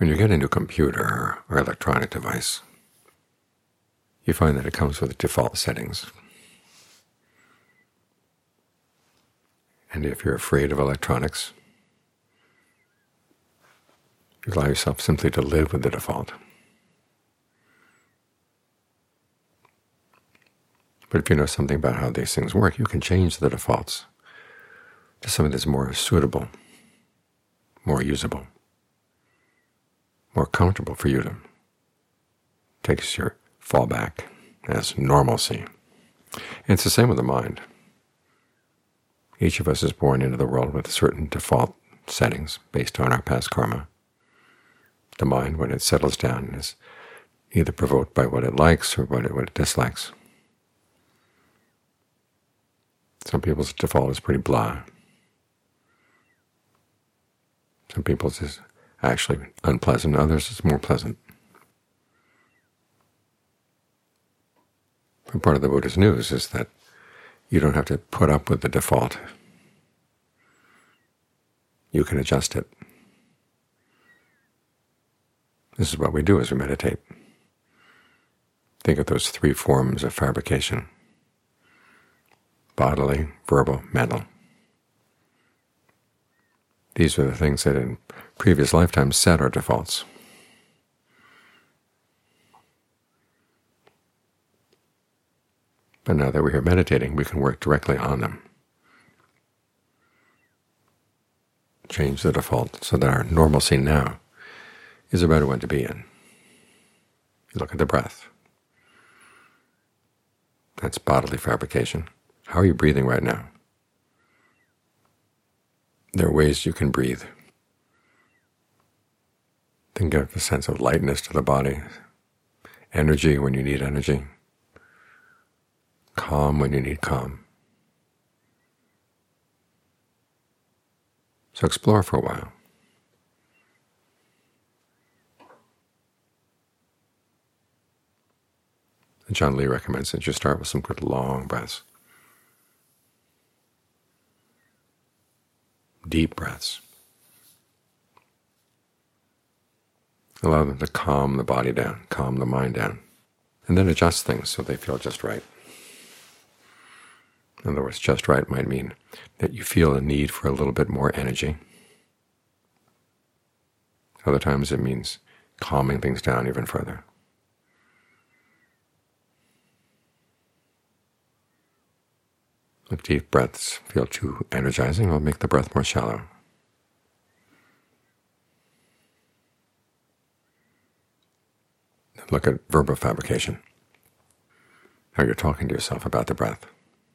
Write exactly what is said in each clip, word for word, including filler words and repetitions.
When you get a new computer or electronic device, you find that it comes with default settings. And if you're afraid of electronics, you allow yourself simply to live with the default. But if you know something about how these things work, you can change the defaults to something that's more suitable, more usable, more comfortable for you to take as your fallback as normalcy. And it's the same with the mind. Each of us is born into the world with certain default settings based on our past karma. The mind, when it settles down, is either provoked by what it likes or what it, what it dislikes. Some people's default is pretty blah. Some people's is actually unpleasant, others is more pleasant. But part of the Buddha's news is that you don't have to put up with the default. You can adjust it. This is what we do as we meditate. Think of those three forms of fabrication: bodily, verbal, mental. These are the things that in previous lifetimes set our defaults. But now that we're here meditating, we can work directly on them. Change the default so that our normalcy now is a better one to be in. You look at the breath. That's bodily fabrication. How are you breathing right now? There are ways you can breathe. Then give a sense of lightness to the body, energy when you need energy, calm when you need calm. So explore for a while. John Lee recommends that you start with some good long breaths, deep breaths. Allow them to calm the body down, calm the mind down, and then adjust things so they feel just right. In other words, just right might mean that you feel a need for a little bit more energy. Other times it means calming things down even further. If deep breaths feel too energizing, I'll make the breath more shallow. Look at verbal fabrication, how you're talking to yourself about the breath.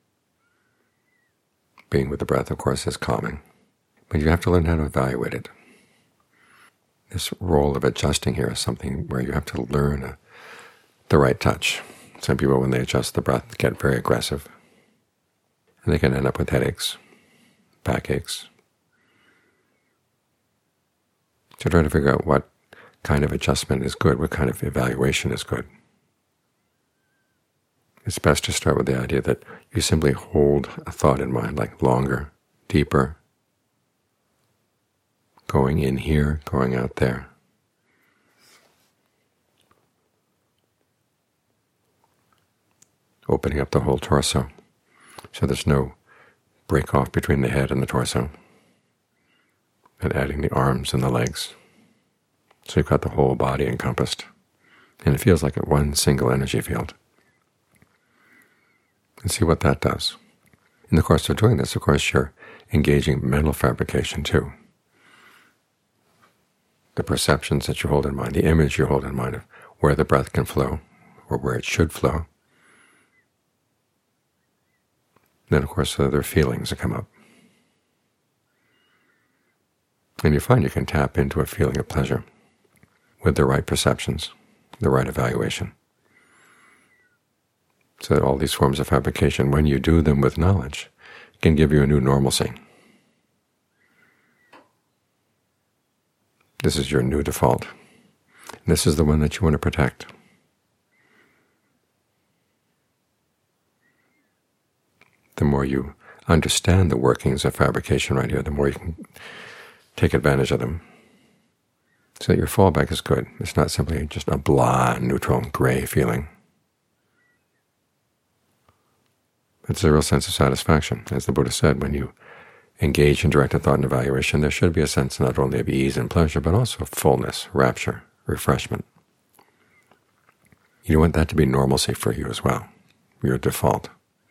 Being with the breath, of course, is calming, but you have to learn how to evaluate it. This role of adjusting here is something where you have to learn a, the right touch. Some people, when they adjust the breath, get very aggressive, and they can end up with headaches, backaches. So try to figure out what kind of adjustment is good, what kind of evaluation is good. It's best to start with the idea that you simply hold a thought in mind, like longer, deeper, going in here, going out there. Opening up the whole torso, so there's no break off between the head and the torso, and adding the arms and the legs. So you've got the whole body encompassed, and it feels like a one single energy field. And see what that does. In the course of doing this, of course, you're engaging mental fabrication too. The perceptions that you hold in mind, the image you hold in mind of where the breath can flow, or where it should flow. Then, of course, there are feelings that come up. And you find you can tap into a feeling of pleasure with the right perceptions, the right evaluation. So that all these forms of fabrication, when you do them with knowledge, can give you a new normalcy. This is your new default. And this is the one that you want to protect. The more you understand the workings of fabrication right here, the more you can take advantage of them. so that your fallback is good. It's not simply just a blah, neutral, gray feeling. It's a real sense of satisfaction. As the Buddha said, when you engage in directed thought and evaluation, there should be a sense not only of ease and pleasure, but also of fullness, rapture, refreshment. You want that to be normalcy for you as well, your default.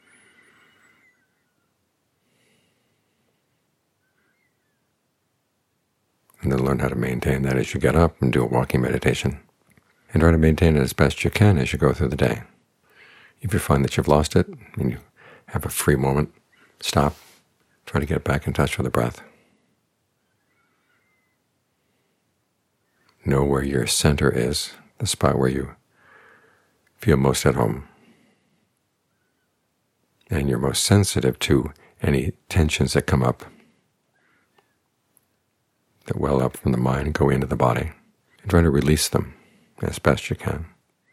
And then learn how to maintain that as you get up and do a walking meditation, and try to maintain it as best you can as you go through the day. If you find that you've lost it and you have a free moment, stop, try to get back in touch with the breath. Know where your center is, the spot where you feel most at home, and you're most sensitive to any tensions that come up, that well up from the mind and go into the body, and try to release them as best you can.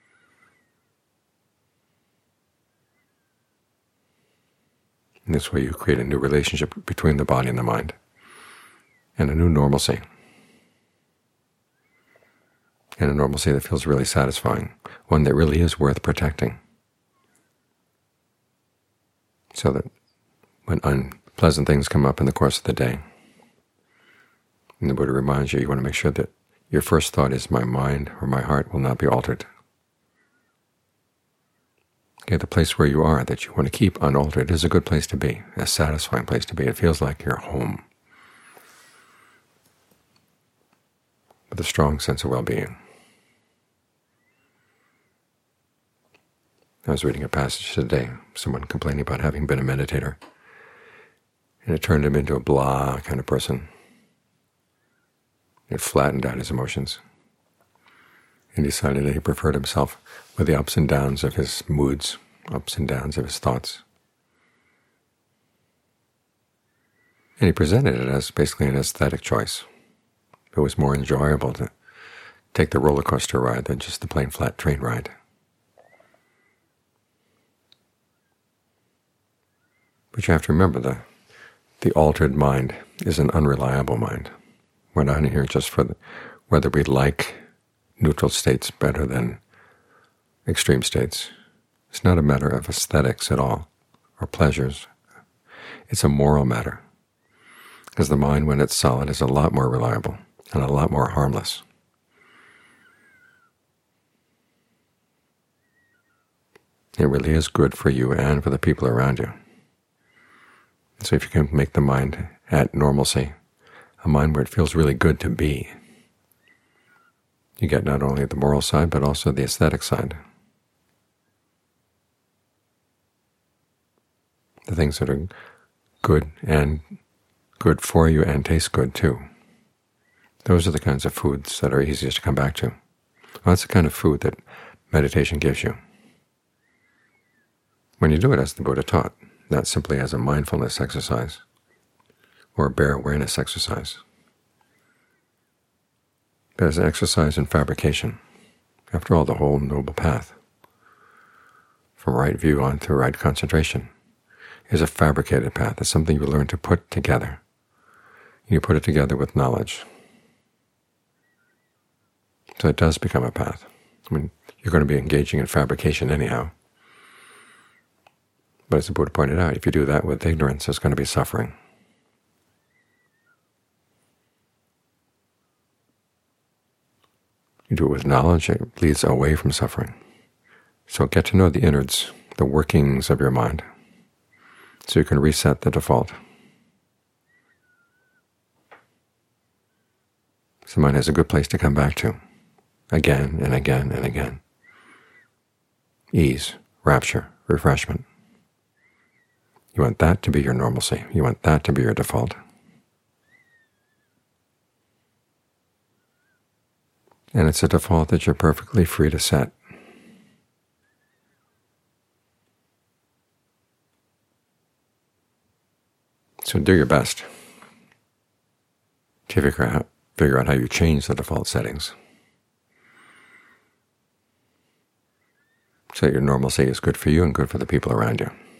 In this way you create a new relationship between the body and the mind, and a new normalcy, and a normalcy that feels really satisfying, one that really is worth protecting, so that when unpleasant things come up in the course of the day, and the Buddha reminds you, you want to make sure that your first thought is, my mind or my heart will not be altered. Okay, the place where you are that you want to keep unaltered is a good place to be, a satisfying place to be. It feels like you're home, with a strong sense of well-being. I was reading a passage today, someone complaining about having been a meditator, and it turned him into a blah kind of person. It flattened out his emotions. And decided that he preferred himself with the ups and downs of his moods, ups and downs of his thoughts. And he presented it as basically an aesthetic choice. It was more enjoyable to take the roller coaster ride than just the plain flat train ride. But you have to remember, the, the altered mind is an unreliable mind. We're not here just for the, whether we like neutral states better than extreme states. It's not a matter of aesthetics at all, or pleasures. It's a moral matter, because the mind, when it's solid, is a lot more reliable and a lot more harmless. It really is good for you and for the people around you. So if you can make the mind at normalcy, a mind where it feels really good to be, you get not only the moral side, but also the aesthetic side. The things that are good and good for you and taste good too. Those are the kinds of foods that are easiest to come back to. Well, that's the kind of food that meditation gives you. When you do it as the Buddha taught, not simply as a mindfulness exercise or a bare awareness exercise, but as an exercise in fabrication. After all, the whole Noble Path, from right view on to right concentration, is a fabricated path. It's something you learn to put together. You put it together with knowledge. So it does become a path. I mean, you're going to be engaging in fabrication anyhow. But as the Buddha pointed out, if you do that with ignorance, there's going to be suffering. You do it with knowledge, it leads away from suffering. So get to know the innards, the workings of your mind, so you can reset the default. So mind has a good place to come back to, again and again and again. Ease, rapture, refreshment. You want that to be your normalcy. You want that to be your default. And it's a default that you're perfectly free to set. So do your best to figure out, figure out how you change the default settings so that your normalcy is good for you and good for the people around you.